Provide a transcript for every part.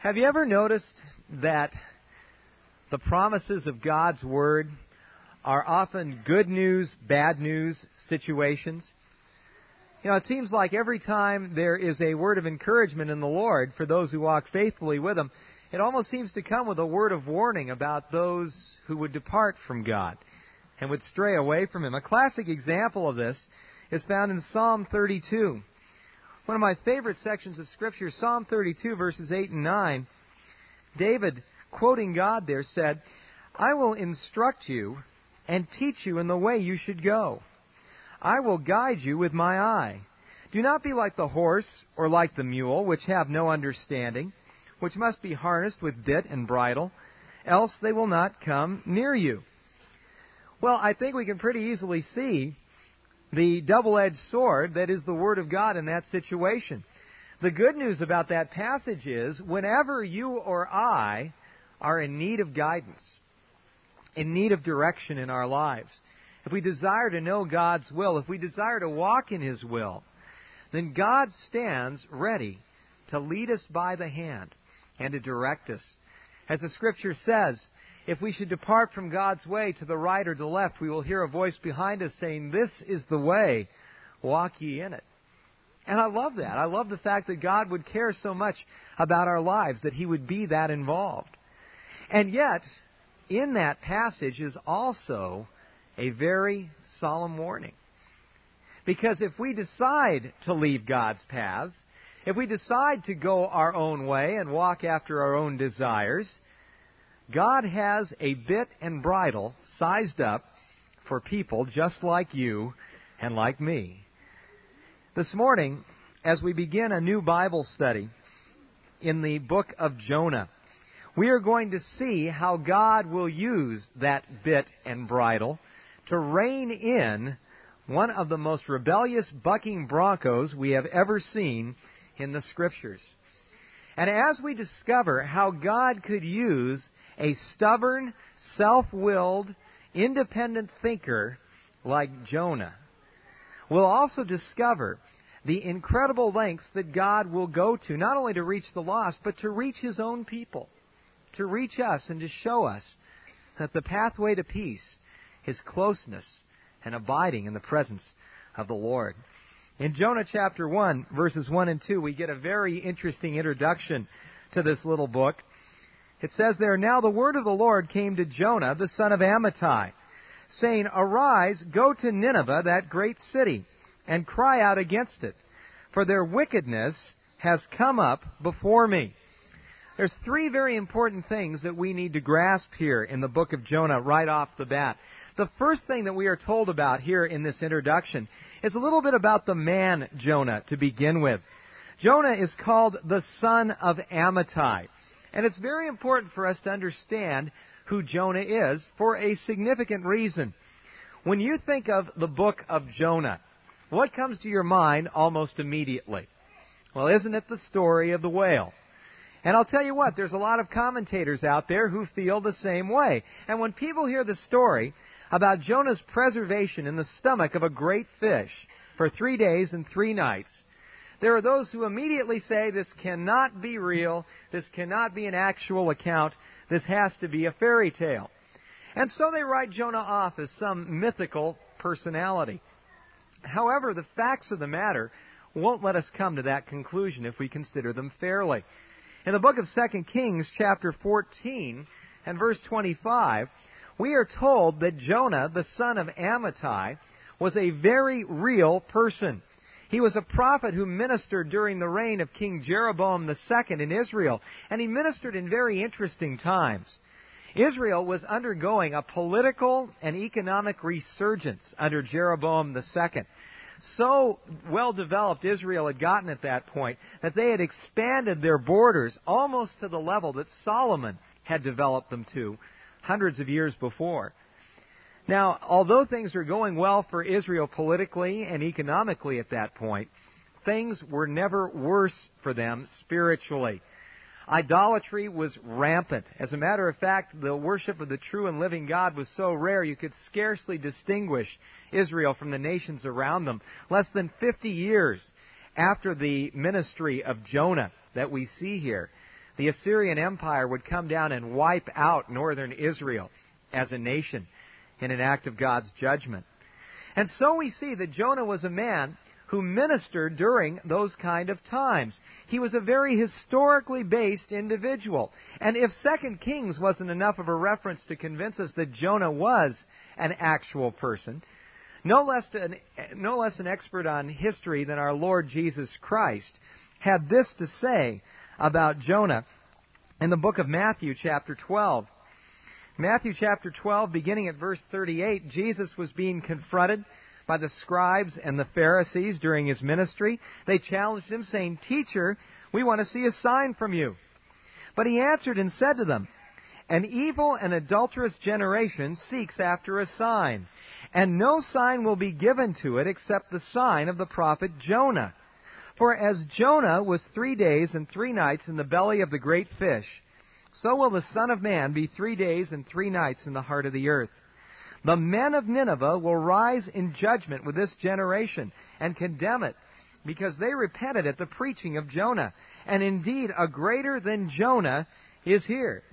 Have you ever noticed that the promises of God's Word are often good news, bad news situations? You know, it seems like every time there is a word of encouragement in the Lord for those who walk faithfully with Him, it almost seems to come with a word of warning about those who would depart from God and would stray away from Him. A classic example of this is found in Psalm 32. One of my favorite sections of Scripture, Psalm 32, verses 8 and 9. David, quoting God there, said, "I will instruct you and teach you in the way you should go. I will guide you with my eye. Do not be like the horse or like the mule, which have no understanding, which must be harnessed with bit and bridle, else they will not come near you." Well, I think we can pretty easily see the double-edged sword that is the Word of God in that situation. The good news about that passage is, whenever you or I are in need of guidance, in need of direction in our lives, if we desire to know God's will, if we desire to walk in His will, then God stands ready to lead us by the hand and to direct us. As the Scripture says, if we should depart from God's way to the right or to the left, we will hear a voice behind us saying, "This is the way, walk ye in it." And I love that. I love the fact that God would care so much about our lives, that He would be that involved. And yet, in that passage is also a very solemn warning. Because if we decide to leave God's paths, if we decide to go our own way and walk after our own desires, God has a bit and bridle sized up for people just like you and like me. This morning, as we begin a new Bible study in the book of Jonah, we are going to see how God will use that bit and bridle to rein in one of the most rebellious bucking broncos we have ever seen in the Scriptures. And as we discover how God could use a stubborn, self-willed, independent thinker like Jonah, we'll also discover the incredible lengths that God will go to, not only to reach the lost, but to reach His own people, to reach us and to show us that the pathway to peace is closeness and abiding in the presence of the Lord. In Jonah chapter 1, verses 1 and 2, we get a very interesting introduction to this little book. It says there, "Now the word of the Lord came to Jonah, the son of Amittai, saying, Arise, go to Nineveh, that great city, and cry out against it, for their wickedness has come up before me." There's three very important things that we need to grasp here in the book of Jonah right off the bat. The first thing that we are told about here in this introduction is a little bit about the man Jonah to begin with. Jonah is called the son of Amittai. And it's very important for us to understand who Jonah is for a significant reason. When you think of the book of Jonah, what comes to your mind almost immediately? Well, isn't it the story of the whale? And I'll tell you what, there's a lot of commentators out there who feel the same way. And when people hear the story about Jonah's preservation in the stomach of a great fish for 3 days and 3 nights, there are those who immediately say this cannot be real, this cannot be an actual account, this has to be a fairy tale. And so they write Jonah off as some mythical personality. However, the facts of the matter won't let us come to that conclusion if we consider them fairly. In the book of 2 Kings, chapter 14 and verse 25, we are told that Jonah, the son of Amittai, was a very real person. He was a prophet who ministered during the reign of King Jeroboam II in Israel, and he ministered in very interesting times. Israel was undergoing a political and economic resurgence under Jeroboam II. So well developed Israel had gotten at that point that they had expanded their borders almost to the level that Solomon had developed them to hundreds of years before. Now, although things were going well for Israel politically and economically at that point, things were never worse for them spiritually. Idolatry was rampant. As a matter of fact, the worship of the true and living God was so rare you could scarcely distinguish Israel from the nations around them. Less than 50 years after the ministry of Jonah that we see here, the Assyrian Empire would come down and wipe out northern Israel as a nation in an act of God's judgment. And so we see that Jonah was a man who ministered during those kind of times. He was a very historically based individual. And if 2 Kings wasn't enough of a reference to convince us that Jonah was an actual person, no less an expert on history than our Lord Jesus Christ had this to say about Jonah in the book of Matthew chapter 12. Matthew chapter 12, beginning at verse 38, Jesus was being confronted by the scribes and the Pharisees during his ministry. They challenged him, saying, "Teacher, we want to see a sign from you." But he answered and said to them, "An evil and adulterous generation seeks after a sign, and no sign will be given to it except the sign of the prophet Jonah. For as Jonah was 3 days and 3 nights in the belly of the great fish, so will the Son of Man be 3 days and 3 nights in the heart of the earth. The men of Nineveh will rise in judgment with this generation and condemn it, because they repented at the preaching of Jonah. And indeed, a greater than Jonah is here."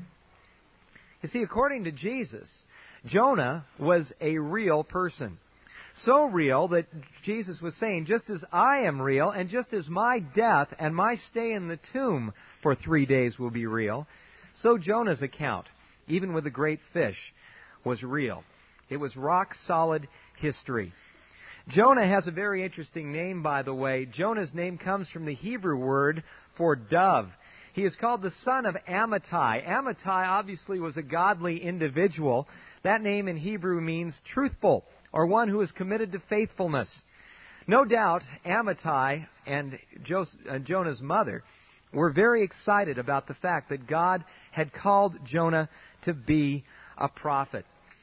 You see, according to Jesus, Jonah was a real person. So real that Jesus was saying, just as I am real, and just as my death and my stay in the tomb for 3 days will be real, so Jonah's account, even with the great fish, was real. It was rock-solid history. Jonah has a very interesting name, by the way. Jonah's name comes from the Hebrew word for dove. He is called the son of Amittai. Amittai obviously was a godly individual. That name in Hebrew means truthful, or one who is committed to faithfulness. No doubt, Amittai and Jonah's mother were very excited about the fact that God had called Jonah to be a prophet.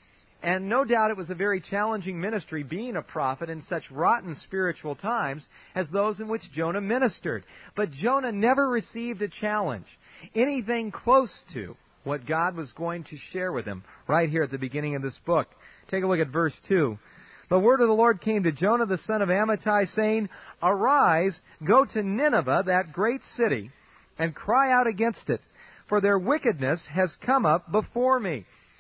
And no doubt it was a very challenging ministry being a prophet in such rotten spiritual times as those in which Jonah ministered. But Jonah never received a challenge, anything close to what God was going to share with him right here at the beginning of this book. Take a look at verse 2. "The word of the Lord came to Jonah the son of Amittai, saying, 'Arise, go to Nineveh, that great city, and cry out against it, for their wickedness has come up before me.'"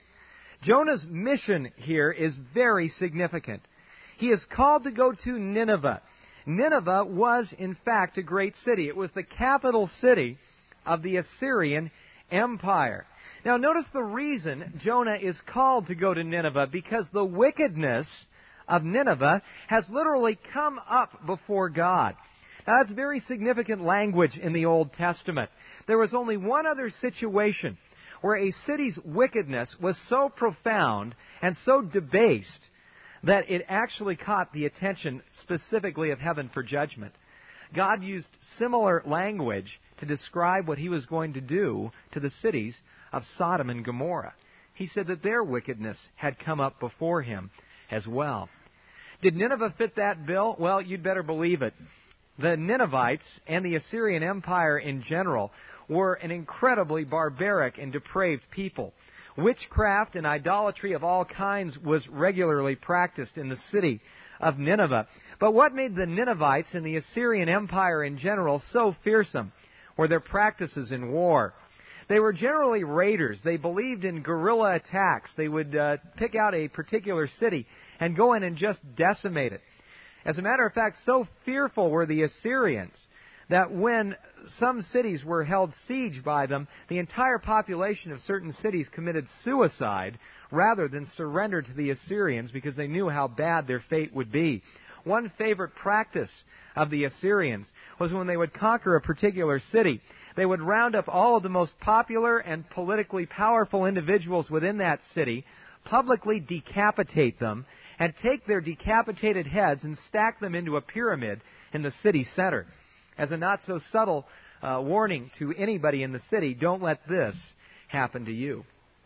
Jonah's mission here is very significant. He is called to go to Nineveh. Nineveh was, in fact, a great city. It was the capital city of the Assyrian Empire. Now, notice the reason Jonah is called to go to Nineveh, because the wickedness of Nineveh has literally come up before God. Now, that's very significant language in the Old Testament. There was only one other situation where a city's wickedness was so profound and so debased that it actually caught the attention specifically of heaven for judgment. God used similar language to describe what he was going to do to the cities of Sodom and Gomorrah. He said that their wickedness had come up before him as well. Did Nineveh fit that bill? Well, you'd better believe it. The Ninevites and the Assyrian Empire in general were an incredibly barbaric and depraved people. Witchcraft and idolatry of all kinds was regularly practiced in the city of Nineveh. But what made the Ninevites and the Assyrian Empire in general so fearsome were their practices in war. They were generally raiders. They believed in guerrilla attacks. They would pick out a particular city and go in and just decimate it. As a matter of fact, so fearful were the Assyrians that when some cities were held siege by them, the entire population of certain cities committed suicide rather than surrender to the Assyrians because they knew how bad their fate would be. One favorite practice of the Assyrians was when they would conquer a particular city, they would round up all of the most popular and politically powerful individuals within that city, publicly decapitate them, and take their decapitated heads and stack them into a pyramid in the city center. As a not-so-subtle warning to anybody in the city, don't let this happen to you.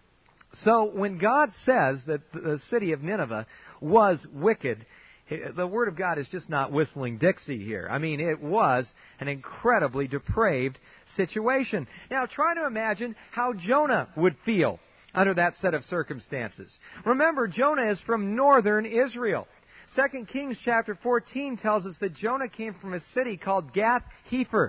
So when God says that the city of Nineveh was wicked, the Word of God is just not whistling Dixie here. I mean, it was an incredibly depraved situation. Now, try to imagine how Jonah would feel under that set of circumstances. Remember, Jonah is from northern Israel. 2 Kings chapter 14 tells us that Jonah came from a city called Gath-Hepher.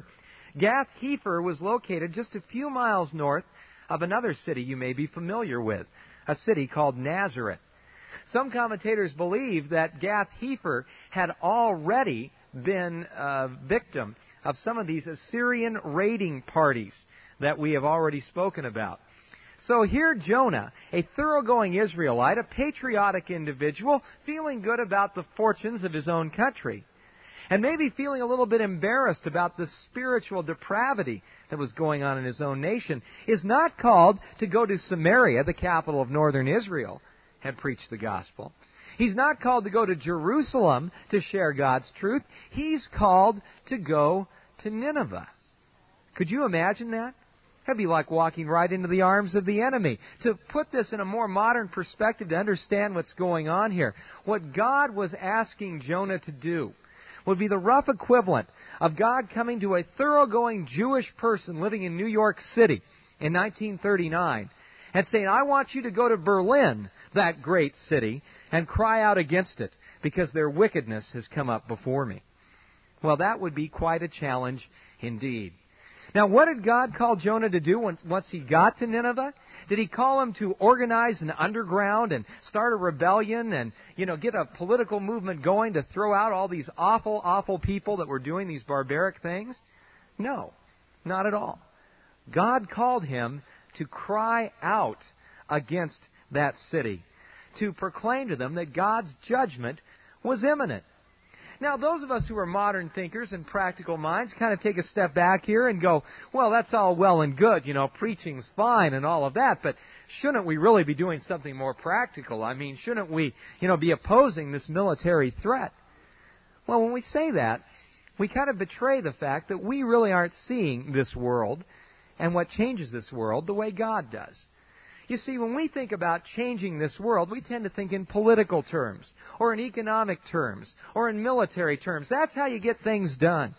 Gath-Hepher was located just a few miles north of another city you may be familiar with, a city called Nazareth. Some commentators believe that Gath-Hepher had already been a victim of some of these Assyrian raiding parties that we have already spoken about. So here Jonah, a thoroughgoing Israelite, a patriotic individual, feeling good about the fortunes of his own country, and maybe feeling a little bit embarrassed about the spiritual depravity that was going on in his own nation, is not called to go to Samaria, the capital of northern Israel, and preach the gospel. He's not called to go to Jerusalem to share God's truth. He's called to go to Nineveh. Could you imagine that? That'd be like walking right into the arms of the enemy. To put this in a more modern perspective, to understand what's going on here, what God was asking Jonah to do would be the rough equivalent of God coming to a thoroughgoing Jewish person living in New York City in 1939 and saying, I want you to go to Berlin, that great city, and cry out against it because their wickedness has come up before me. Well, that would be quite a challenge indeed. Now, what did God call Jonah to do once he got to Nineveh? Did he call him to organize an underground and start a rebellion and, get a political movement going to throw out all these awful, awful people that were doing these barbaric things? No, not at all. God called him to cry out against that city, to proclaim to them that God's judgment was imminent. Now, those of us who are modern thinkers and practical minds kind of take a step back here and go, well, that's all well and good, preaching's fine and all of that, but shouldn't we really be doing something more practical? I mean, shouldn't we, be opposing this military threat? Well, when we say that, we kind of betray the fact that we really aren't seeing this world and what changes this world the way God does. You see, when we think about changing this world, we tend to think in political terms, or in economic terms, or in military terms. That's how you get things done.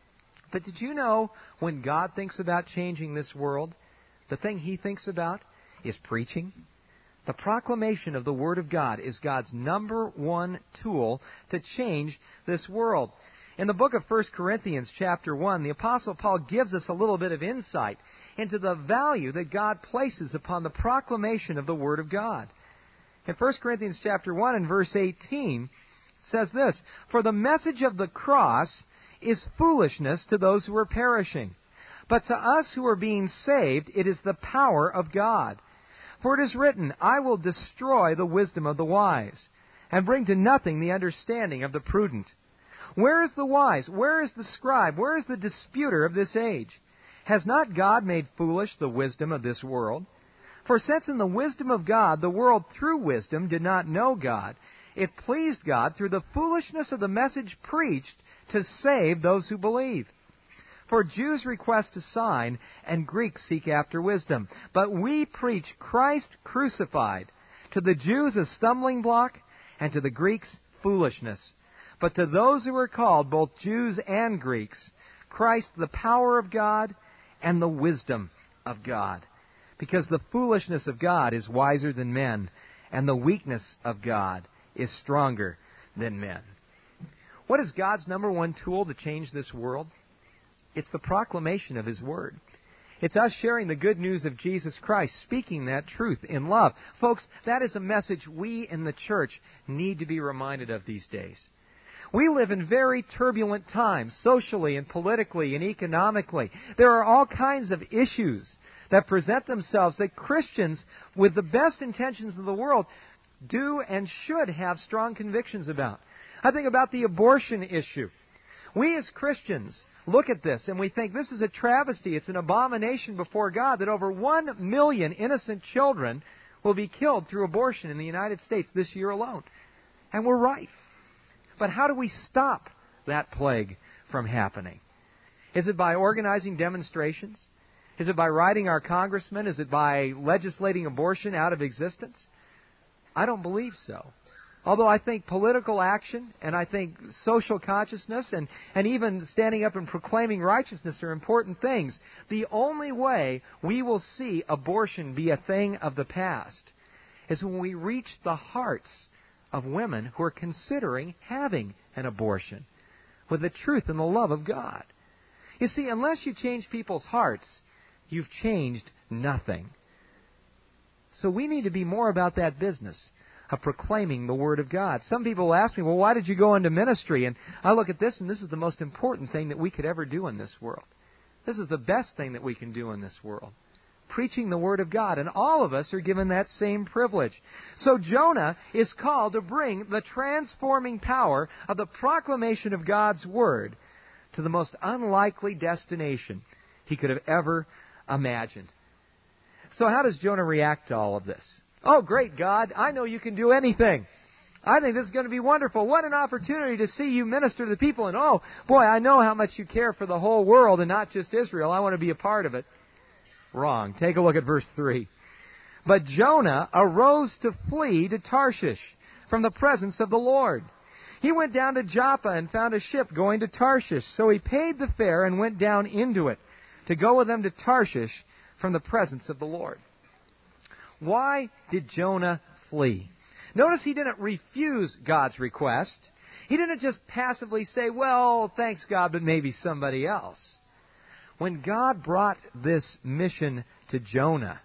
But did you know when God thinks about changing this world, the thing He thinks about is preaching? The proclamation of the Word of God is God's number one tool to change this world. In the book of 1 Corinthians chapter 1, the Apostle Paul gives us a little bit of insight into the value that God places upon the proclamation of the Word of God. In 1 Corinthians chapter 1 and verse 18, it says this, For the message of the cross is foolishness to those who are perishing, but to us who are being saved it is the power of God. For it is written, I will destroy the wisdom of the wise, and bring to nothing the understanding of the prudent. Where is the wise? Where is the scribe? Where is the disputer of this age? Has not God made foolish the wisdom of this world? For since in the wisdom of God the world through wisdom did not know God, it pleased God through the foolishness of the message preached to save those who believe. For Jews request a sign, and Greeks seek after wisdom. But we preach Christ crucified, to the Jews a stumbling block, and to the Greeks foolishness. But to those who are called, both Jews and Greeks, Christ the power of God and the wisdom of God. Because the foolishness of God is wiser than men, and the weakness of God is stronger than men. What is God's number one tool to change this world? It's the proclamation of His Word. It's us sharing the good news of Jesus Christ, speaking that truth in love. Folks, that is a message we in the church need to be reminded of these days. We live in very turbulent times, socially and politically and economically. There are all kinds of issues that present themselves that Christians, with the best intentions of the world, do and should have strong convictions about. I think about the abortion issue. We as Christians look at this and we think this is a travesty, it's an abomination before God that over 1 million innocent children will be killed through abortion in the United States this year alone. And we're right. But how do we stop that plague from happening? Is it by organizing demonstrations? Is it by writing our congressmen? Is it by legislating abortion out of existence? I don't believe so. Although I think political action and I think social consciousness and even standing up and proclaiming righteousness are important things, the only way we will see abortion be a thing of the past is when we reach the hearts of women who are considering having an abortion with the truth and the love of God. You see, unless you change people's hearts, you've changed nothing. So we need to be more about that business of proclaiming the Word of God. Some people will ask me, well, why did you go into ministry? And I look at this, and this is the most important thing that we could ever do in this world. This is the best thing that we can do in this world. Preaching the Word of God. And all of us are given that same privilege. So Jonah is called to bring the transforming power of the proclamation of God's Word to the most unlikely destination he could have ever imagined. So how does Jonah react to all of this? Oh, great, God, I know you can do anything. I think this is going to be wonderful. What an opportunity to see you minister to the people. And oh, boy, I know how much you care for the whole world and not just Israel. I want to be a part of it. Wrong. Take a look at verse 3. But Jonah arose to flee to Tarshish from the presence of the Lord. He went down to Joppa and found a ship going to Tarshish. So he paid the fare and went down into it to go with them to Tarshish from the presence of the Lord. Why did Jonah flee? Notice he didn't refuse God's request. He didn't just passively say, well, thanks God, but maybe somebody else. When God brought this mission to Jonah,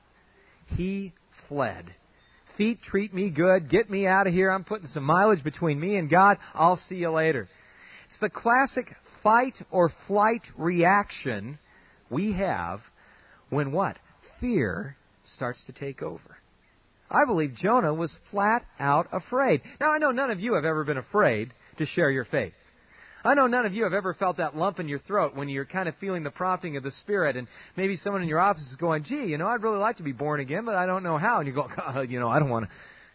he fled. Feet, treat me good. Get me out of here. I'm putting some mileage between me and God. I'll see you later. It's the classic fight or flight reaction we have when what? Fear starts to take over. I believe Jonah was flat out afraid. Now, I know none of you have ever been afraid to share your faith. I know none of you have ever felt that lump in your throat when you're kind of feeling the prompting of the Spirit, and maybe someone in your office is going, gee, I'd really like to be born again, but I don't know how. And you go, I don't want to.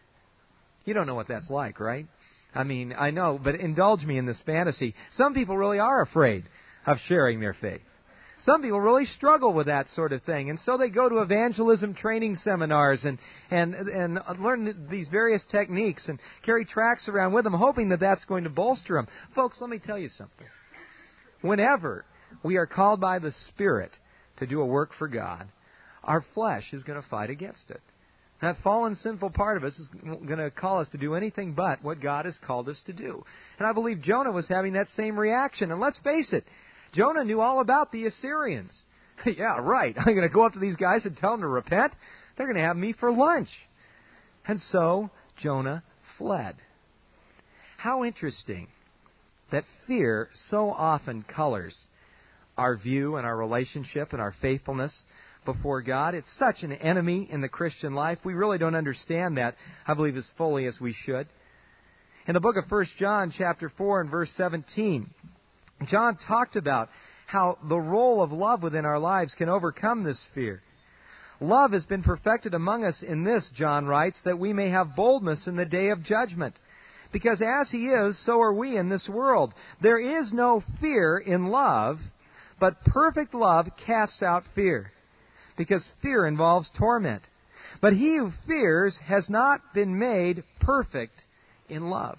You don't know what that's like, right? I mean, I know, but indulge me in this fantasy. Some people really are afraid of sharing their faith. Some people really struggle with that sort of thing, and so they go to evangelism training seminars and learn these various techniques and carry tracts around with them, hoping that that's going to bolster them. Folks, let me tell you something. Whenever we are called by the Spirit to do a work for God, our flesh is going to fight against it. That fallen, sinful part of us is going to call us to do anything but what God has called us to do. And I believe Jonah was having that same reaction. And let's face it, Jonah knew all about the Assyrians. Yeah, right. I'm going to go up to these guys and tell them to repent. They're going to have me for lunch. And so Jonah fled. How interesting that fear so often colors our view and our relationship and our faithfulness before God. It's such an enemy in the Christian life. We really don't understand that, I believe, as fully as we should. In the book of 1 John chapter 4 and verse 17, John talked about how the role of love within our lives can overcome this fear. Love has been perfected among us in this, John writes, that we may have boldness in the day of judgment. Because as He is, so are we in this world. There is no fear in love, but perfect love casts out fear. Because fear involves torment. But he who fears has not been made perfect in love.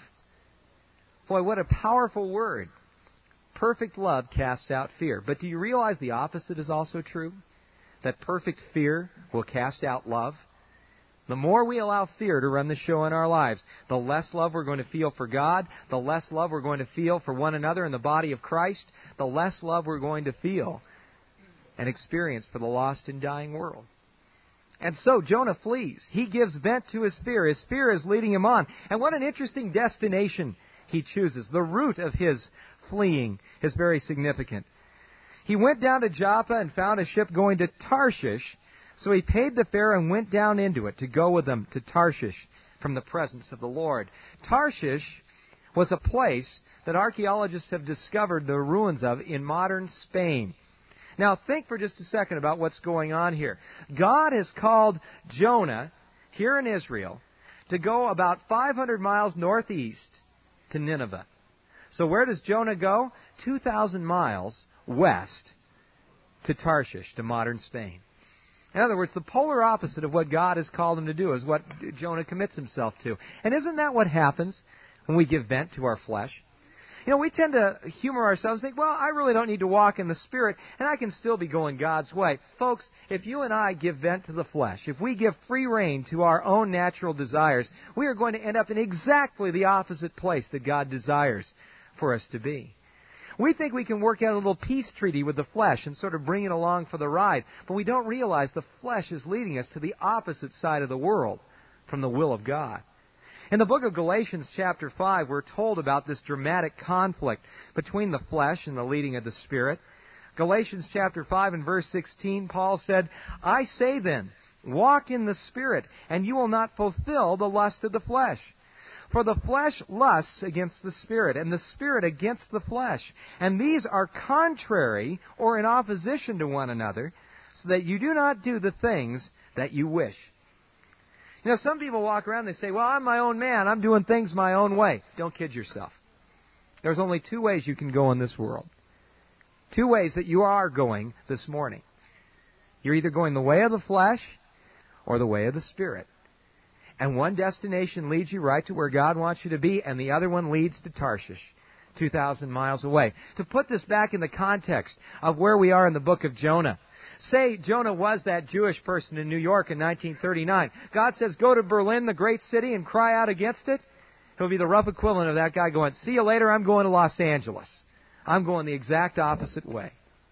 Boy, what a powerful word. Perfect love casts out fear. But do you realize the opposite is also true? That perfect fear will cast out love? The more we allow fear to run the show in our lives, the less love we're going to feel for God, the less love we're going to feel for one another in the body of Christ, the less love we're going to feel and experience for the lost and dying world. And so Jonah flees. He gives vent to his fear. His fear is leading him on. And what an interesting destination he chooses. The route of his fleeing is very significant. He went down to Joppa and found a ship going to Tarshish. So he paid the fare and went down into it to go with them to Tarshish from the presence of the Lord. Tarshish was a place that archaeologists have discovered the ruins of in modern Spain. Now think for just a second about what's going on here. God has called Jonah, here in Israel, to go about 500 miles northeast to Nineveh. So where does Jonah go? 2,000 miles west to Tarshish, to modern Spain. In other words, the polar opposite of what God has called him to do is what Jonah commits himself to. And isn't that what happens when we give vent to our flesh? You know, we tend to humor ourselves and think, well, I really don't need to walk in the Spirit, and I can still be going God's way. Folks, if you and I give vent to the flesh, if we give free rein to our own natural desires, we are going to end up in exactly the opposite place that God desires for us to be. We think we can work out a little peace treaty with the flesh and sort of bring it along for the ride, but we don't realize the flesh is leading us to the opposite side of the world from the will of God. In the book of Galatians chapter 5, we're told about this dramatic conflict between the flesh and the leading of the Spirit. Galatians chapter 5 and verse 16, Paul said, "I say then, walk in the Spirit, and you will not fulfill the lust of the flesh. For the flesh lusts against the Spirit, and the Spirit against the flesh. And these are contrary or in opposition to one another, so that you do not do the things that you wish." You know, some people walk around and they say, "Well, I'm my own man. I'm doing things my own way." Don't kid yourself. There's only two ways you can go in this world. Two ways that you are going this morning. You're either going the way of the flesh or the way of the Spirit. And one destination leads you right to where God wants you to be, and the other one leads to Tarshish, 2,000 miles away. To put this back in the context of where we are in the book of Jonah. Say Jonah was that Jewish person in New York in 1939. God says, go to Berlin, the great city, and cry out against it. He'll be the rough equivalent of that guy going, "See you later, I'm going to Los Angeles." I'm going the exact opposite way.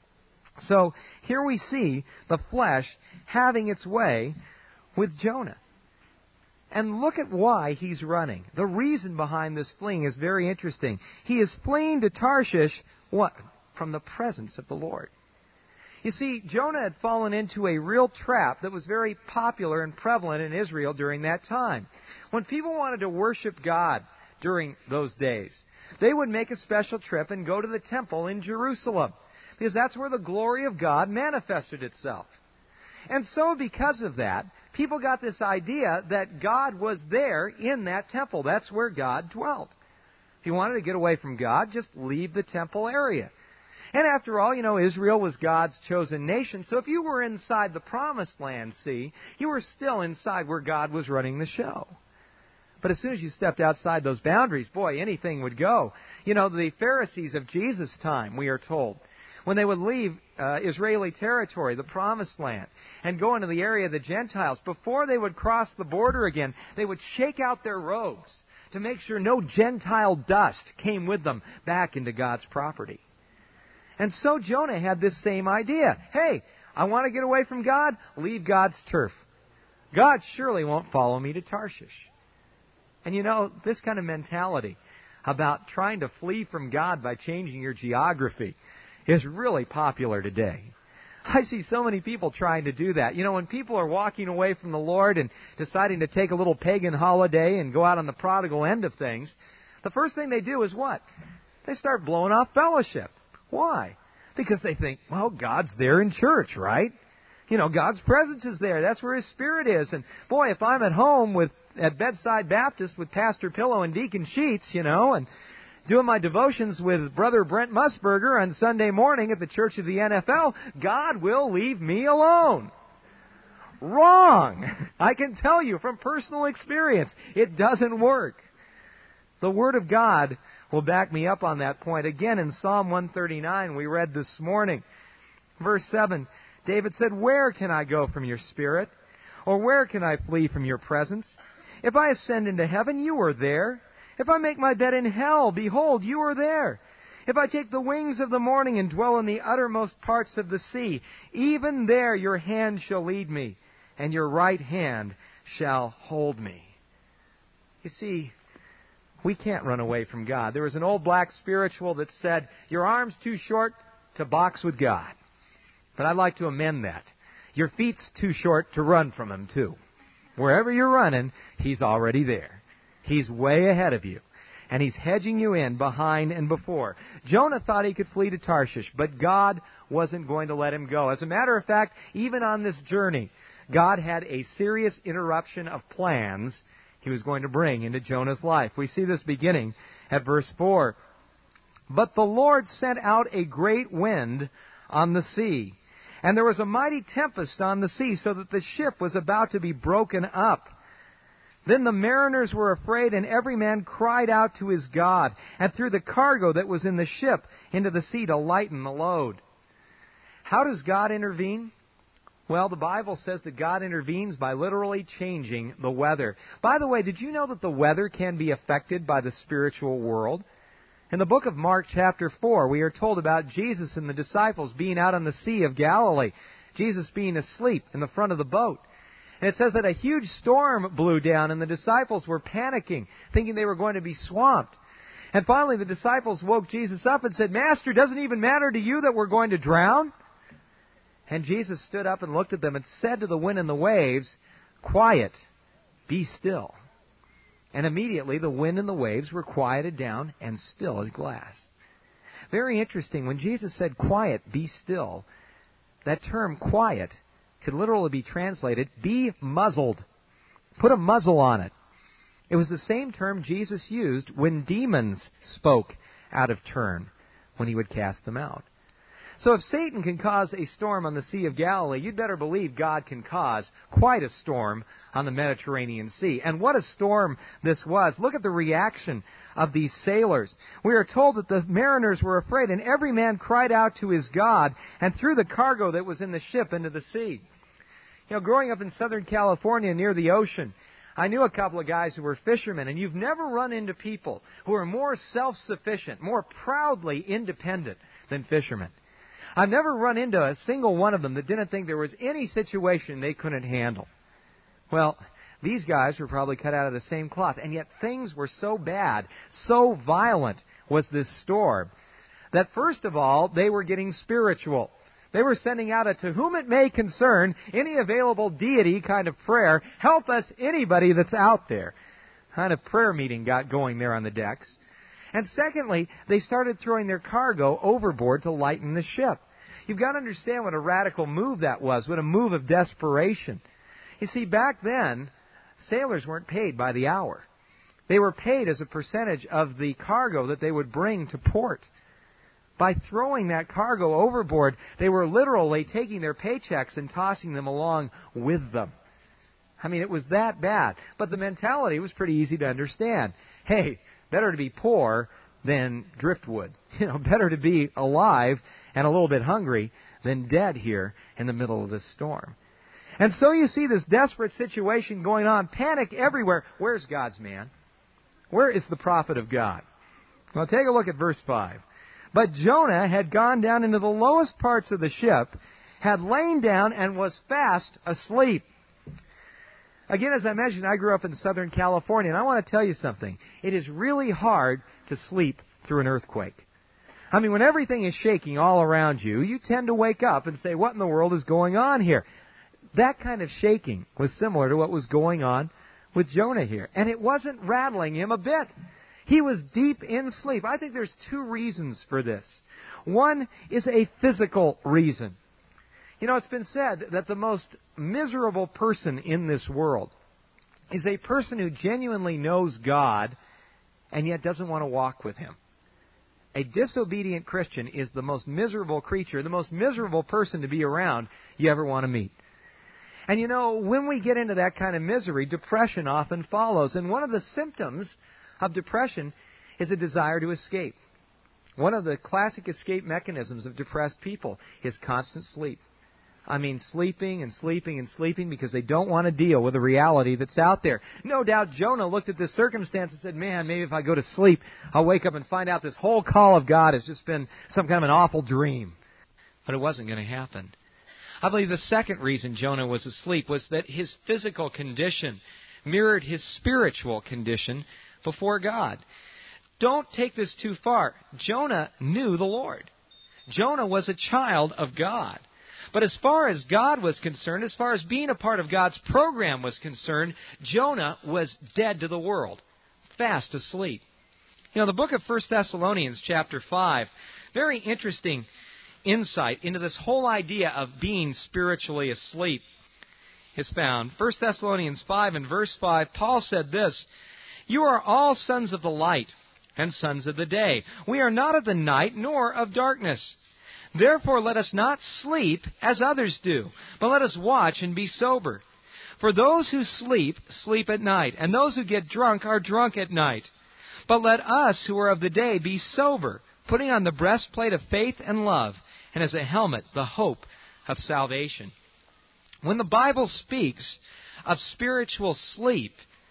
So here we see the flesh having its way with Jonah. And look at why he's running. The reason behind this fleeing is very interesting. He is fleeing to Tarshish, what? From the presence of the Lord. You see, Jonah had fallen into a real trap that was very popular and prevalent in Israel during that time. When people wanted to worship God during those days, they would make a special trip and go to the temple in Jerusalem, because that's where the glory of God manifested itself. And so because of that, people got this idea that God was there in that temple. That's where God dwelt. If you wanted to get away from God, just leave the temple area. And after all, you know, Israel was God's chosen nation. So if you were inside the promised land, see, you were still inside where God was running the show. But as soon as you stepped outside those boundaries, boy, anything would go. You know, the Pharisees of Jesus' time, we are told, when they would leave Israeli territory, the promised land, and go into the area of the Gentiles, before they would cross the border again, they would shake out their robes to make sure no Gentile dust came with them back into God's property. And so Jonah had this same idea. Hey, I want to get away from God, leave God's turf. God surely won't follow me to Tarshish. And you know, this kind of mentality about trying to flee from God by changing your geography is really popular today. I see so many people trying to do that. You know, when people are walking away from the Lord and deciding to take a little pagan holiday and go out on the prodigal end of things, the first thing they do is what? They start blowing off fellowship. Why? Because they think, well, God's there in church, right? You know, God's presence is there. That's where His Spirit is. And boy, if I'm at home at Bedside Baptist with Pastor Pillow and Deacon Sheets, you know, and doing my devotions with Brother Brent Musburger on Sunday morning at the Church of the NFL, God will leave me alone. Wrong! I can tell you from personal experience, it doesn't work. The Word of God will back me up on that point. Again, in Psalm 139, we read this morning, verse 7, David said, "Where can I go from your Spirit? Or where can I flee from your presence? If I ascend into heaven, you are there. If I make my bed in hell, behold, you are there. If I take the wings of the morning and dwell in the uttermost parts of the sea, even there your hand shall lead me, and your right hand shall hold me." You see, we can't run away from God. There was an old black spiritual that said, your arm's too short to box with God. But I'd like to amend that. Your feet's too short to run from Him, too. Wherever you're running, He's already there. He's way ahead of you. And He's hedging you in behind and before. Jonah thought he could flee to Tarshish, but God wasn't going to let him go. As a matter of fact, even on this journey, God had a serious interruption of plans He was going to bring into Jonah's life. We see this beginning at verse 4. "But the Lord sent out a great wind on the sea, and there was a mighty tempest on the sea, so that the ship was about to be broken up. Then the mariners were afraid, and every man cried out to his God, and threw the cargo that was in the ship into the sea to lighten the load." How does God intervene? Well, the Bible says that God intervenes by literally changing the weather. By the way, did you know that the weather can be affected by the spiritual world? In the book of Mark chapter 4, we are told about Jesus and the disciples being out on the Sea of Galilee, Jesus being asleep in the front of the boat. And it says that a huge storm blew down and the disciples were panicking, thinking they were going to be swamped. And finally the disciples woke Jesus up and said, "Master, doesn't it even matter to you that we're going to drown?" And Jesus stood up and looked at them and said to the wind and the waves, "Quiet, be still." And immediately the wind and the waves were quieted down and still as glass. Very interesting. When Jesus said, "Quiet, be still," that term quiet could literally be translated, "be muzzled." Put a muzzle on it. It was the same term Jesus used when demons spoke out of turn when he would cast them out. So if Satan can cause a storm on the Sea of Galilee, you'd better believe God can cause quite a storm on the Mediterranean Sea. And what a storm this was. Look at the reaction of these sailors. We are told that the mariners were afraid, and every man cried out to his God and threw the cargo that was in the ship into the sea. You know, growing up in Southern California near the ocean, I knew a couple of guys who were fishermen, and you've never run into people who are more self-sufficient, more proudly independent than fishermen. I've never run into a single one of them that didn't think there was any situation they couldn't handle. Well, these guys were probably cut out of the same cloth, and yet things were so bad, so violent was this storm, that first of all, they were getting spiritual. They were sending out a "to whom it may concern, any available deity" kind of prayer. Help us, anybody that's out there. Kind of prayer meeting got going there on the decks. And secondly, they started throwing their cargo overboard to lighten the ship. You've got to understand what a radical move that was, what a move of desperation. You see, back then, sailors weren't paid by the hour. They were paid as a percentage of the cargo that they would bring to port. By throwing that cargo overboard, they were literally taking their paychecks and tossing them along with them. I mean, it was that bad. But the mentality was pretty easy to understand. Hey, better to be poor than driftwood. You know, better to be alive and a little bit hungry than dead here in the middle of this storm. And so you see this desperate situation going on, panic everywhere. Where's God's man? Where is the prophet of God? Well, take a look at verse 5. But Jonah had gone down into the lowest parts of the ship, had lain down, and was fast asleep. Again, as I mentioned, I grew up in Southern California, and I want to tell you something. It is really hard to sleep through an earthquake. I mean, when everything is shaking all around you, you tend to wake up and say, "What in the world is going on here?" That kind of shaking was similar to what was going on with Jonah here. And it wasn't rattling him a bit. He was deep in sleep. I think there's two reasons for this. One is a physical reason. You know, it's been said that the most miserable person in this world is a person who genuinely knows God and yet doesn't want to walk with Him. A disobedient Christian is the most miserable creature, the most miserable person to be around you ever want to meet. And you know, when we get into that kind of misery, depression often follows. And one of the symptoms of depression is a desire to escape. One of the classic escape mechanisms of depressed people is constant sleep. I mean, sleeping and sleeping and sleeping because they don't want to deal with the reality that's out there. No doubt Jonah looked at this circumstance and said, "Man, maybe if I go to sleep, I'll wake up and find out this whole call of God has just been some kind of an awful dream." But it wasn't going to happen. I believe the second reason Jonah was asleep was that his physical condition mirrored his spiritual condition before God. Don't take this too far. Jonah knew the Lord. Jonah was a child of God. But as far as God was concerned, as far as being a part of God's program was concerned, Jonah was dead to the world, fast asleep. You know, the book of 1 Thessalonians chapter 5, very interesting insight into this whole idea of being spiritually asleep is found. 1 Thessalonians 5 and verse 5, Paul said this, "You are all sons of the light and sons of the day. We are not of the night nor of darkness. Therefore let us not sleep as others do, but let us watch and be sober. For those who sleep, sleep at night, and those who get drunk are drunk at night. But let us who are of the day be sober, putting on the breastplate of faith and love, and as a helmet the hope of salvation." When the Bible speaks of spiritual sleep,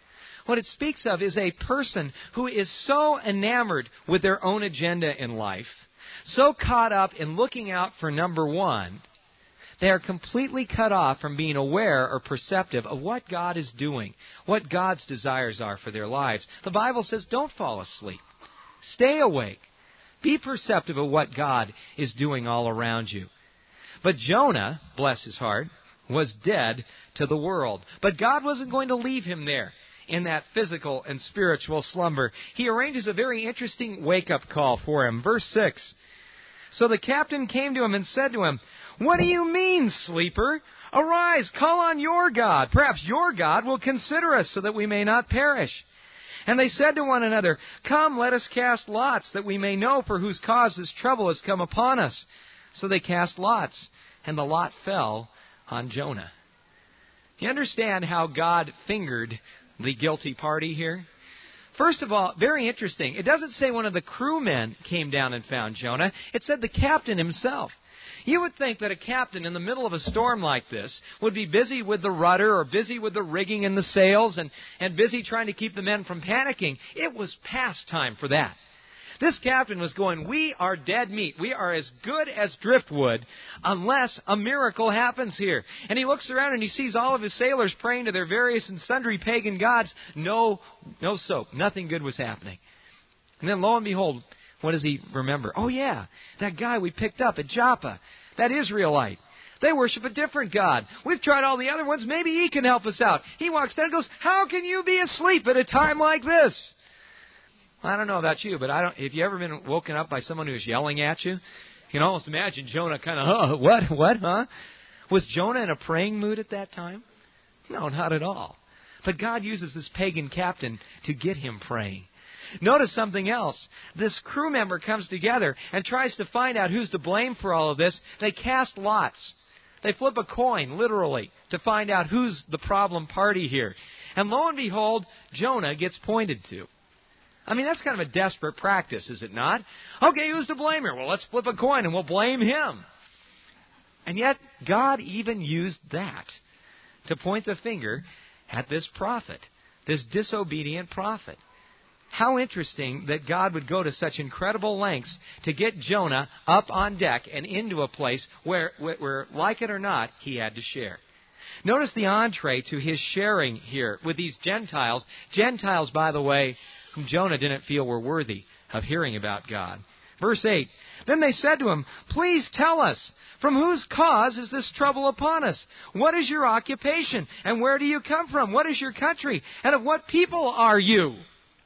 What it speaks of is a person who is so enamored with their own agenda in life, so caught up in looking out for number one, they are completely cut off from being aware or perceptive of what God is doing, what God's desires are for their lives. The Bible says, don't fall asleep. Stay awake. Be perceptive of what God is doing all around you. But Jonah, bless his heart, was dead to the world. But God wasn't going to leave him there in that physical and spiritual slumber. He arranges a very interesting wake-up call for him. Verse 6. So the captain came to him and said to him, "What do you mean, sleeper? Arise, call on your God. Perhaps your God will consider us so that we may not perish." And they said to one another, "Come, let us cast lots, that we may know for whose cause this trouble has come upon us." So they cast lots, and the lot fell on Jonah. You understand how God fingered the guilty party here? First of all, very interesting. It doesn't say one of the crewmen came down and found Jonah. It said the captain himself. You would think that a captain in the middle of a storm like this would be busy with the rudder or busy with the rigging and the sails and busy trying to keep the men from panicking. It was past time for that. This captain was going, we are dead meat. We are as good as driftwood unless a miracle happens here. And he looks around and he sees all of his sailors praying to their various and sundry pagan gods. No soap. Nothing good was happening. And then lo and behold, what does he remember? Oh yeah, that guy we picked up at Joppa, that Israelite. They worship a different God. We've tried all the other ones. Maybe he can help us out. He walks down and goes, "How can you be asleep at a time like this?" I don't know about you, but if you ever been woken up by someone who's yelling at you, you can almost imagine Jonah kind of, what, huh? Was Jonah in a praying mood at that time? No, not at all. But God uses this pagan captain to get him praying. Notice something else. This crew member comes together and tries to find out who's to blame for all of this. They cast lots. They flip a coin, literally, to find out who's the problem party here. And lo and behold, Jonah gets pointed to. I mean, that's kind of a desperate practice, is it not? Okay, who's to blame here? Well, let's flip a coin and we'll blame him. And yet, God even used that to point the finger at this prophet, this disobedient prophet. How interesting that God would go to such incredible lengths to get Jonah up on deck and into a place where, like it or not, he had to share. Notice the entree to his sharing here with these Gentiles. Gentiles, by the way, whom Jonah didn't feel were worthy of hearing about God. Verse 8, Then they said to him, "Please tell us, from whose cause is this trouble upon us? What is your occupation? And where do you come from? What is your country? And of what people are you?"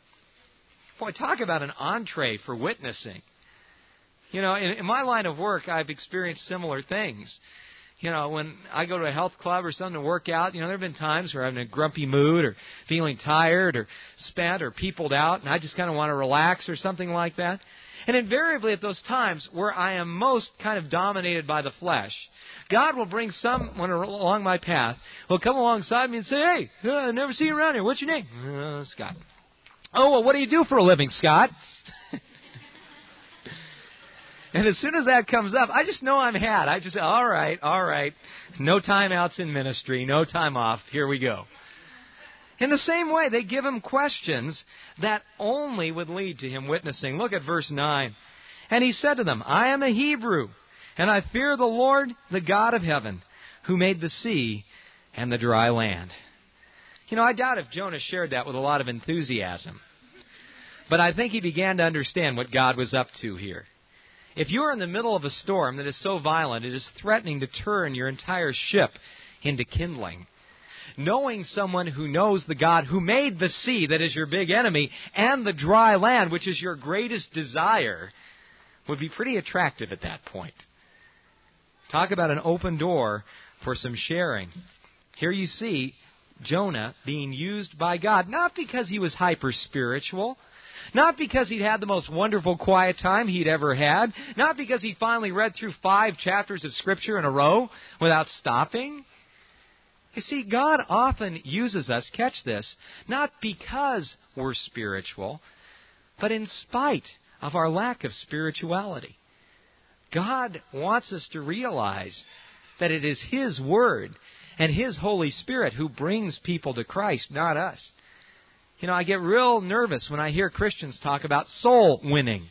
Boy, talk about an entree for witnessing. You know, in my line of work, I've experienced similar things. You know, when I go to a health club or something to work out, you know, there have been times where I'm in a grumpy mood or feeling tired or spent or peopled out, and I just kind of want to relax or something like that. And invariably at those times where I am most kind of dominated by the flesh, God will bring someone along my path, will come alongside me and say, "Hey, I never see you around here. What's your name?" "Scott." "Oh, well, what do you do for a living, Scott?" And as soon as that comes up, I just know I'm had. I just say, all right. No timeouts in ministry, no time off. Here we go. In the same way, they give him questions that only would lead to him witnessing. Look at verse 9. And he said to them, "I am a Hebrew, and I fear the Lord, the God of heaven, who made the sea and the dry land." You know, I doubt if Jonah shared that with a lot of enthusiasm. But I think he began to understand what God was up to here. If you're in the middle of a storm that is so violent, it is threatening to turn your entire ship into kindling. Knowing someone who knows the God who made the sea, that is your big enemy, and the dry land, which is your greatest desire, would be pretty attractive at that point. Talk about an open door for some sharing. Here you see Jonah being used by God, not because he was hyper-spiritual, not because he'd had the most wonderful quiet time he'd ever had, not because he finally read through 5 chapters of Scripture in a row without stopping. You see, God often uses us, catch this, not because we're spiritual, but in spite of our lack of spirituality. God wants us to realize that it is His Word and His Holy Spirit who brings people to Christ, not us. I get real nervous when I hear Christians talk about soul winning.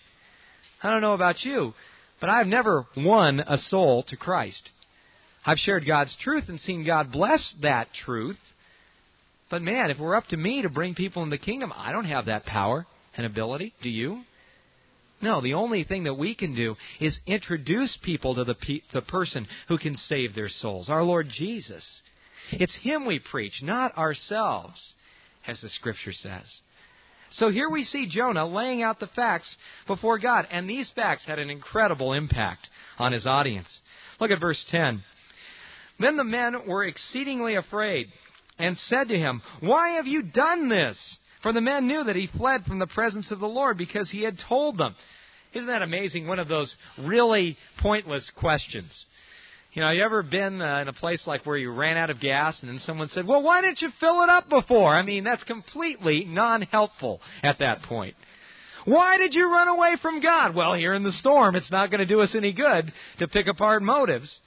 I don't know about you, but I've never won a soul to Christ. I've shared God's truth and seen God bless that truth. But man, if we're up to me to bring people in the kingdom, I don't have that power and ability. Do you? No, the only thing that we can do is introduce people to the person who can save their souls, our Lord Jesus. It's Him we preach, not ourselves, as the Scripture says. So here we see Jonah laying out the facts before God, and these facts had an incredible impact on his audience. Look at verse 10. Then the men were exceedingly afraid and said to him, "Why have you done this?" For the men knew that he fled from the presence of the Lord because he had told them. Isn't that amazing? One of those really pointless questions. You ever been in a place like where you ran out of gas and then someone said, "Well, why didn't you fill it up before?" I mean, that's completely non-helpful at that point. Why did you run away from God? Well, here in the storm, it's not going to do us any good to pick apart motives.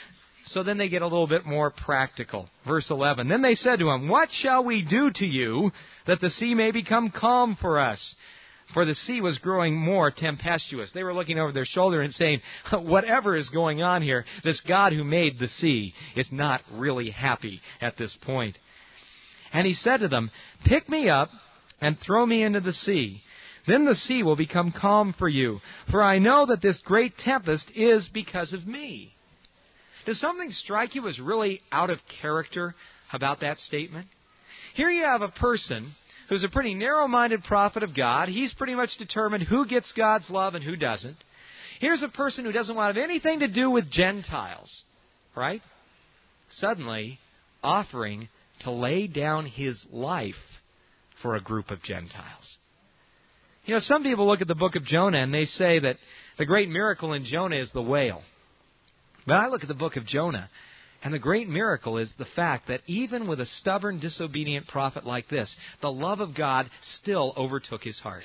So then they get a little bit more practical. Verse 11, then they said to him, "What shall we do to you that the sea may become calm for us?" For the sea was growing more tempestuous. They were looking over their shoulder and saying, whatever is going on here, this God who made the sea is not really happy at this point. And he said to them, "Pick me up and throw me into the sea. Then the sea will become calm for you. For I know that this great tempest is because of me." Does something strike you as really out of character about that statement? Here you have a person who's a pretty narrow-minded prophet of God. He's pretty much determined who gets God's love and who doesn't. Here's a person who doesn't want to have anything to do with Gentiles, right? Suddenly offering to lay down his life for a group of Gentiles. Some people look at the book of Jonah and they say that the great miracle in Jonah is the whale. But I look at the book of Jonah, and the great miracle is the fact that even with a stubborn, disobedient prophet like this, the love of God still overtook his heart.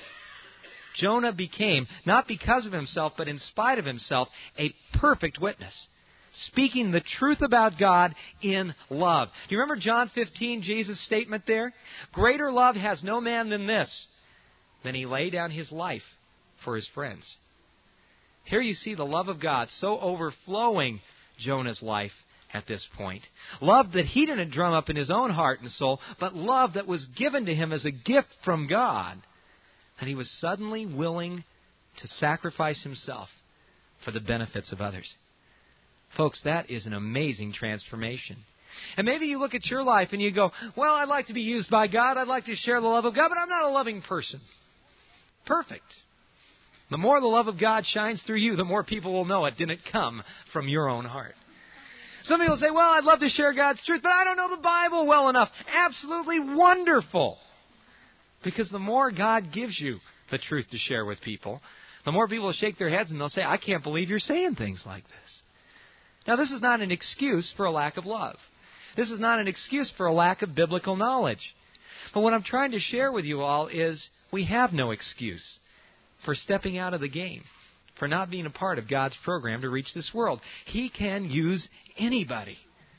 Jonah became, not because of himself, but in spite of himself, a perfect witness, speaking the truth about God in love. Do you remember John 15, Jesus' statement there? "Greater love has no man than this, than he lay down his life for his friends." Here you see the love of God so overflowing Jonah's life at this point. Love that he didn't drum up in his own heart and soul, but love that was given to him as a gift from God. And he was suddenly willing to sacrifice himself for the benefits of others. Folks, that is an amazing transformation. And maybe you look at your life and you go, "Well, I'd like to be used by God. I'd like to share the love of God, but I'm not a loving person." Perfect. The more the love of God shines through you, the more people will know it didn't come from your own heart. Some people say, "Well, I'd love to share God's truth, but I don't know the Bible well enough." Absolutely wonderful. Because the more God gives you the truth to share with people, the more people will shake their heads and they'll say, "I can't believe you're saying things like this." Now, this is not an excuse for a lack of love. This is not an excuse for a lack of biblical knowledge. But what I'm trying to share with you all is we have no excuse for stepping out of the game, for not being a part of God's program to reach this world. He can use anybody.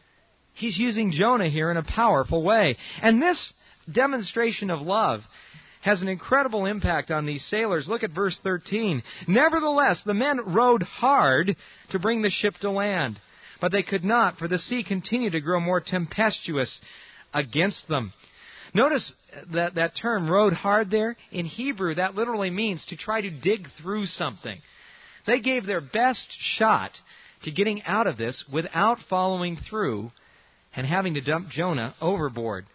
He's using Jonah here in a powerful way. And this demonstration of love has an incredible impact on these sailors. Look at verse 13. "Nevertheless, the men rowed hard to bring the ship to land, but they could not, for the sea continued to grow more tempestuous against them." Notice that term, rowed hard there. In Hebrew, that literally means to try to dig through something. They gave their best shot to getting out of this without following through and having to dump Jonah overboard.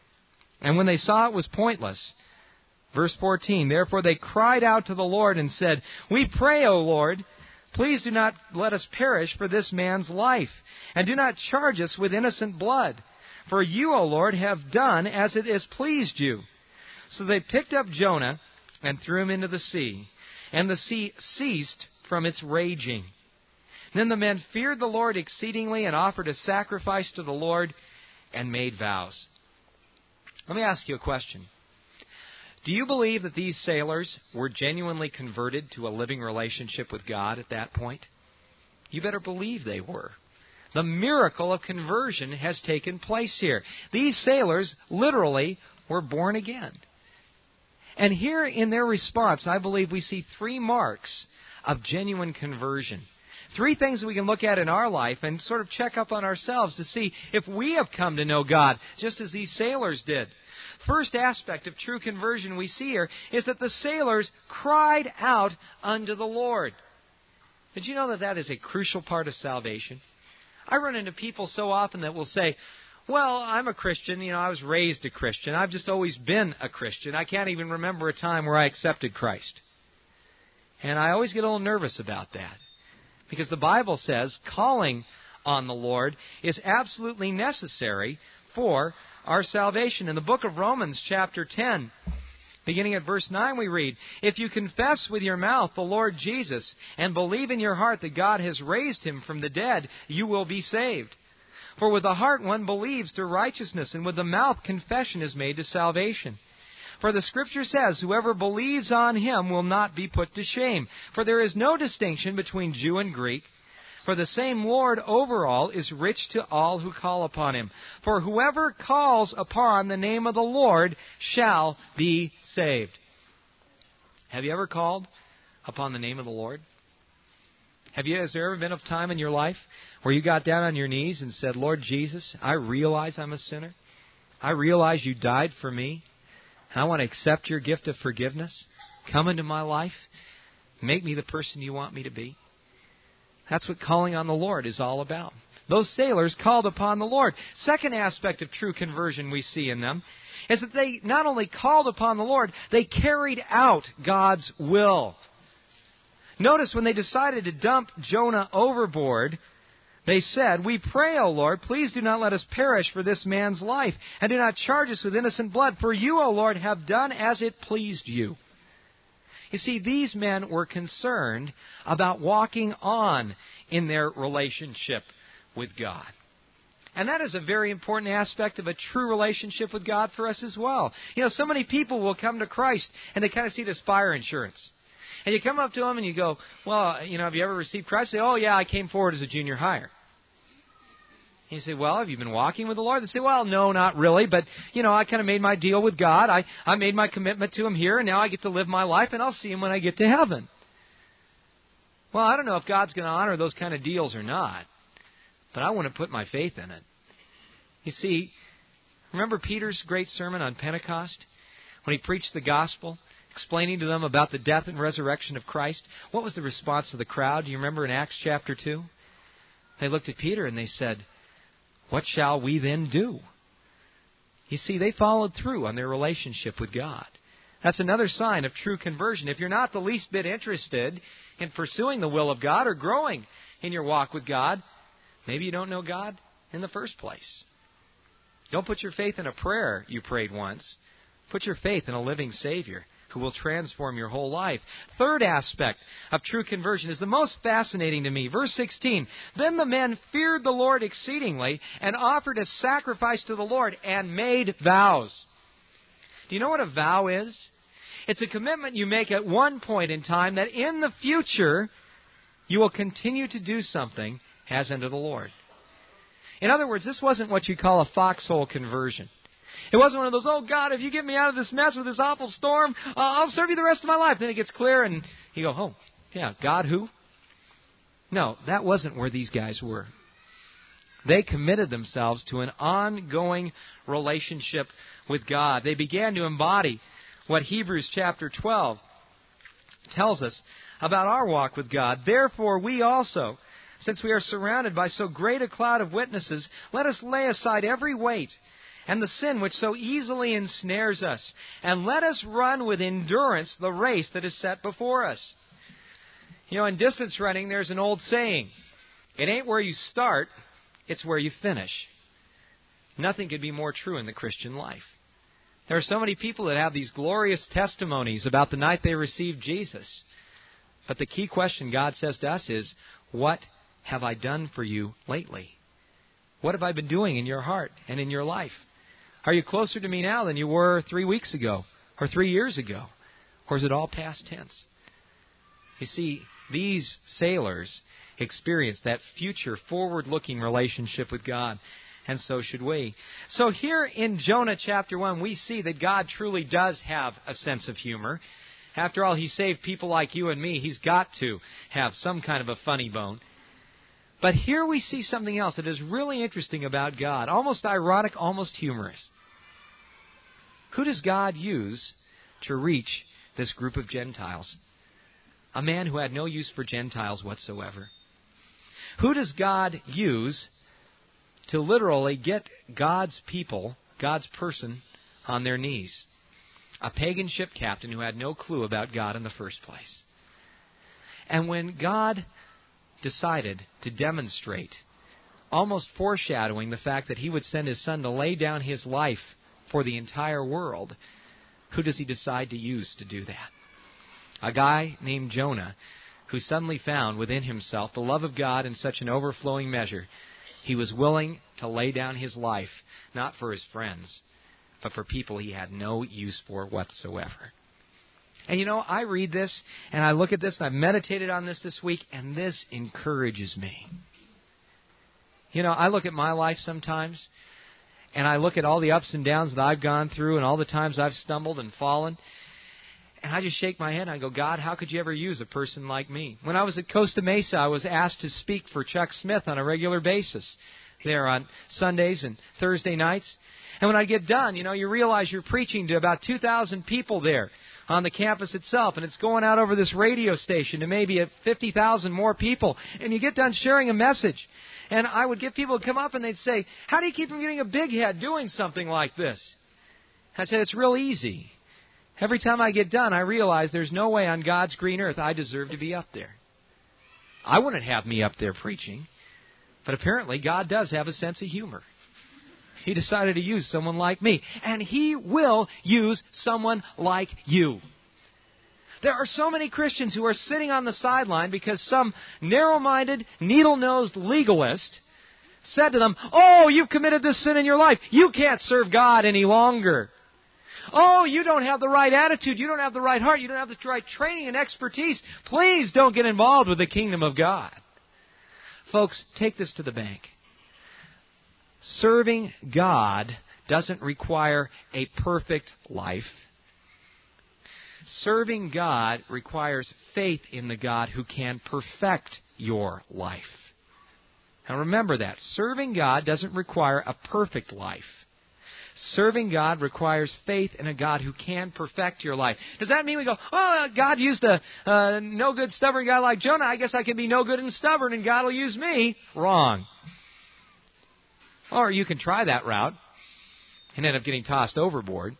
And when they saw it was pointless, verse 14, "Therefore they cried out to the Lord and said, 'We pray, O Lord, please do not let us perish for this man's life, and do not charge us with innocent blood. For you, O Lord, have done as it has pleased you.' So they picked up Jonah and threw him into the sea, and the sea ceased from its raging. Then the men feared the Lord exceedingly and offered a sacrifice to the Lord and made vows." Let me ask you a question. Do you believe that these sailors were genuinely converted to a living relationship with God at that point? You better believe they were. The miracle of conversion has taken place here. These sailors literally were born again. And here in their response, I believe we see three marks of genuine conversion. Three things we can look at in our life and sort of check up on ourselves to see if we have come to know God, just as these sailors did. First aspect of true conversion we see here is that the sailors cried out unto the Lord. Did you know that that is a crucial part of salvation? I run into people so often that will say, well, I'm a Christian. I was raised a Christian. I've just always been a Christian. I can't even remember a time where I accepted Christ. And I always get a little nervous about that. Because the Bible says calling on the Lord is absolutely necessary for our salvation. In the book of Romans, chapter 10, beginning at verse 9, we read, "If you confess with your mouth the Lord Jesus and believe in your heart that God has raised him from the dead, you will be saved. For with the heart one believes to righteousness, and with the mouth confession is made to salvation. For the Scripture says, whoever believes on him will not be put to shame. For there is no distinction between Jew and Greek. For the same Lord over all is rich to all who call upon him. For whoever calls upon the name of the Lord shall be saved." Have you ever called upon the name of the Lord? Has there ever been a time in your life where you got down on your knees and said, "Lord Jesus, I realize I'm a sinner. I realize you died for me. And I want to accept your gift of forgiveness. Come into my life. Make me the person you want me to be." That's what calling on the Lord is all about. Those sailors called upon the Lord. Second aspect of true conversion we see in them is that they not only called upon the Lord, they carried out God's will. Notice when they decided to dump Jonah overboard, they said, "We pray, O Lord, please do not let us perish for this man's life, and do not charge us with innocent blood, for you, O Lord, have done as it pleased you." You see, these men were concerned about walking on in their relationship with God. And that is a very important aspect of a true relationship with God for us as well. So many people will come to Christ and they kind of see this fire insurance. And you come up to them and you go, "Well, have you ever received Christ?" They say, "Oh, yeah, I came forward as a junior hire." And you say, "Well, have you been walking with the Lord?" They say, "Well, no, not really, but, I kind of made my deal with God. I made my commitment to Him here, and now I get to live my life, and I'll see Him when I get to heaven." Well, I don't know if God's going to honor those kind of deals or not, but I want to put my faith in it. You see, remember Peter's great sermon on Pentecost when he preached the gospel, explaining to them about the death and resurrection of Christ? What was the response of the crowd? Do you remember in Acts chapter 2? They looked at Peter and they said, "What shall we then do?" You see, they followed through on their relationship with God. That's another sign of true conversion. If you're not the least bit interested in pursuing the will of God or growing in your walk with God, maybe you don't know God in the first place. Don't put your faith in a prayer you prayed once. Put your faith in a living Savior who will transform your whole life. Third aspect of true conversion is the most fascinating to me. Verse 16, "Then the men feared the Lord exceedingly and offered a sacrifice to the Lord and made vows." Do you know what a vow is? It's a commitment you make at one point in time that in the future you will continue to do something as unto the Lord. In other words, this wasn't what you call a foxhole conversion. It wasn't one of those, "Oh, God, if you get me out of this mess with this awful storm, I'll serve you the rest of my life." Then it gets clear and you go, "Oh, yeah, God who?" No, that wasn't where these guys were. They committed themselves to an ongoing relationship with God. They began to embody what Hebrews chapter 12 tells us about our walk with God. "Therefore we also, since we are surrounded by so great a cloud of witnesses, let us lay aside every weight and the sin which so easily ensnares us, and let us run with endurance the race that is set before us." In distance running, there's an old saying, "It ain't where you start, it's where you finish." Nothing could be more true in the Christian life. There are so many people that have these glorious testimonies about the night they received Jesus. But the key question God says to us is, what have I done for you lately? What have I been doing in your heart and in your life? Are you closer to me now than you were 3 weeks ago or 3 years ago? Or is it all past tense? You see, these sailors experienced that future, forward-looking relationship with God. and so should we. So here in Jonah chapter 1, we see that God truly does have a sense of humor. After all, He saved people like you and me. He's got to have some kind of a funny bone. But here we see something else that is really interesting about God, almost ironic, almost humorous. Who does God use to reach this group of Gentiles? A man who had no use for Gentiles whatsoever. Who does God use to literally get God's people, God's person, on their knees? A pagan ship captain who had no clue about God in the first place. And when God decided to demonstrate, almost foreshadowing the fact that He would send His Son to lay down His life for the entire world, who does He decide to use to do that? A guy named Jonah, who suddenly found within himself the love of God in such an overflowing measure, he was willing to lay down his life, not for his friends, but for people he had no use for whatsoever. And you know, I read this, and I look at this, and I've meditated on this week, and this encourages me. You know, I look at my life sometimes, and I look at all the ups and downs that I've gone through, and all the times I've stumbled and fallen, and I just shake my head, and I go, God, how could you ever use a person like me? When I was at Costa Mesa, I was asked to speak for Chuck Smith on a regular basis there on Sundays and Thursday nights. And when I get done, you know, you realize you're preaching to about 2,000 people there on the campus itself, and it's going out over this radio station to maybe 50,000 more people. And you get done sharing a message. And I would get people to come up and they'd say, how do you keep from getting a big head doing something like this? I said, it's real easy. Every time I get done, I realize there's no way on God's green earth I deserve to be up there. I wouldn't have me up there preaching, but apparently God does have a sense of humor. He decided to use someone like me, and He will use someone like you. There are so many Christians who are sitting on the sideline because some narrow-minded, needle-nosed legalist said to them, oh, you've committed this sin in your life. You can't serve God any longer. Oh, you don't have the right attitude. You don't have the right heart. You don't have the right training and expertise. Please don't get involved with the kingdom of God. Folks, take this to the bank. Serving God doesn't require a perfect life. Serving God requires faith in the God who can perfect your life. Now remember that. Serving God doesn't require a perfect life. Serving God requires faith in a God who can perfect your life. Does that mean we go, oh, God used a no-good, stubborn guy like Jonah. I guess I can be no good and stubborn and God will use me? Wrong. Or you can try that route and end up getting tossed overboard.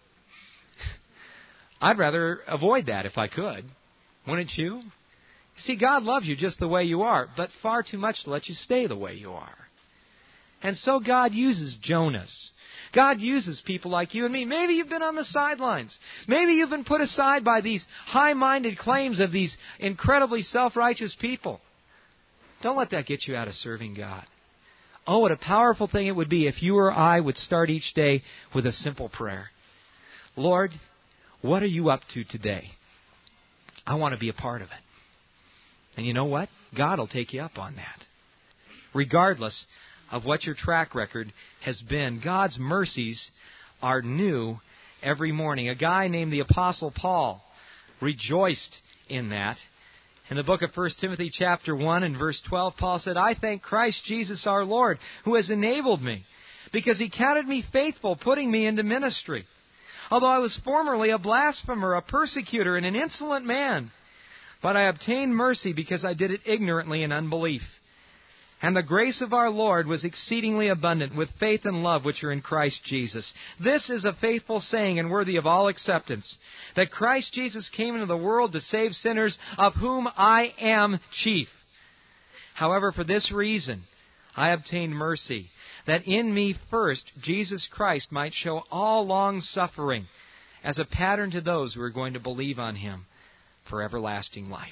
I'd rather avoid that if I could. Wouldn't you? See, God loves you just the way you are, but far too much to let you stay the way you are. And so God uses Jonahs. God uses people like you and me. Maybe you've been on the sidelines. Maybe you've been put aside by these high-minded claims of these incredibly self-righteous people. Don't let that get you out of serving God. Oh, what a powerful thing it would be if you or I would start each day with a simple prayer. Lord, what are you up to today? I want to be a part of it. And you know what? God will take you up on that. Regardless of what your track record has been, God's mercies are new every morning. A guy named the Apostle Paul rejoiced in that. In the book of 1 Timothy chapter 1 and verse 12, Paul said, I thank Christ Jesus our Lord, who has enabled me, because He counted me faithful, putting me into ministry. Although I was formerly a blasphemer, a persecutor, and an insolent man, but I obtained mercy because I did it ignorantly in unbelief. And the grace of our Lord was exceedingly abundant with faith and love which are in Christ Jesus. This is a faithful saying and worthy of all acceptance, that Christ Jesus came into the world to save sinners, of whom I am chief. However, for this reason I obtained mercy, that in me first Jesus Christ might show all long suffering as a pattern to those who are going to believe on Him for everlasting life.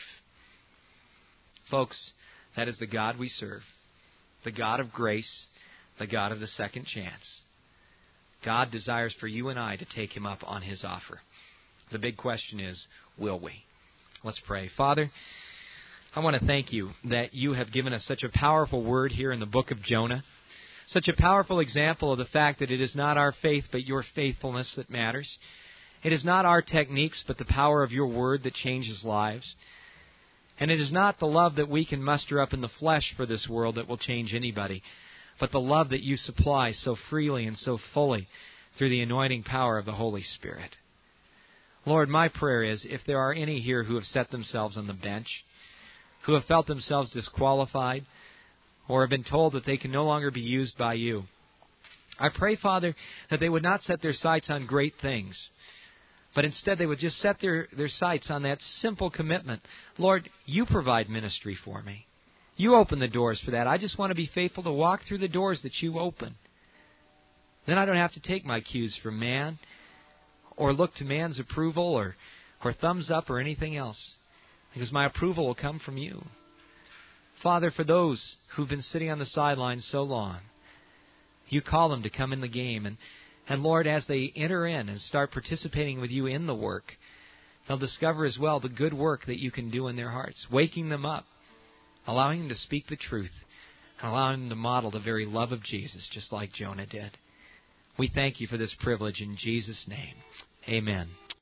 Folks, that is the God we serve. The God of grace, the God of the second chance. God desires for you and I to take Him up on His offer. The big question is, will we? Let's pray. Father, I want to thank You that You have given us such a powerful word here in the book of Jonah. Such a powerful example of the fact that it is not our faith but your faithfulness that matters. It is not our techniques but the power of your word that changes lives. And it is not the love that we can muster up in the flesh for this world that will change anybody, but the love that you supply so freely and so fully through the anointing power of the Holy Spirit. Lord, my prayer is, if there are any here who have set themselves on the bench, who have felt themselves disqualified, or have been told that they can no longer be used by you, I pray, Father, that they would not set their sights on great things, but instead they would just set their sights on that simple commitment. Lord, you provide ministry for me. You open the doors for that. I just want to be faithful to walk through the doors that you open. Then I don't have to take my cues from man or look to man's approval or thumbs up or anything else, because my approval will come from you. Father, for those who've been sitting on the sidelines so long, you call them to come in the game. And Lord, as they enter in and start participating with you in the work, they'll discover as well the good work that you can do in their hearts, waking them up, allowing them to speak the truth, and allowing them to model the very love of Jesus, just like Jonah did. We thank you for this privilege in Jesus' name. Amen.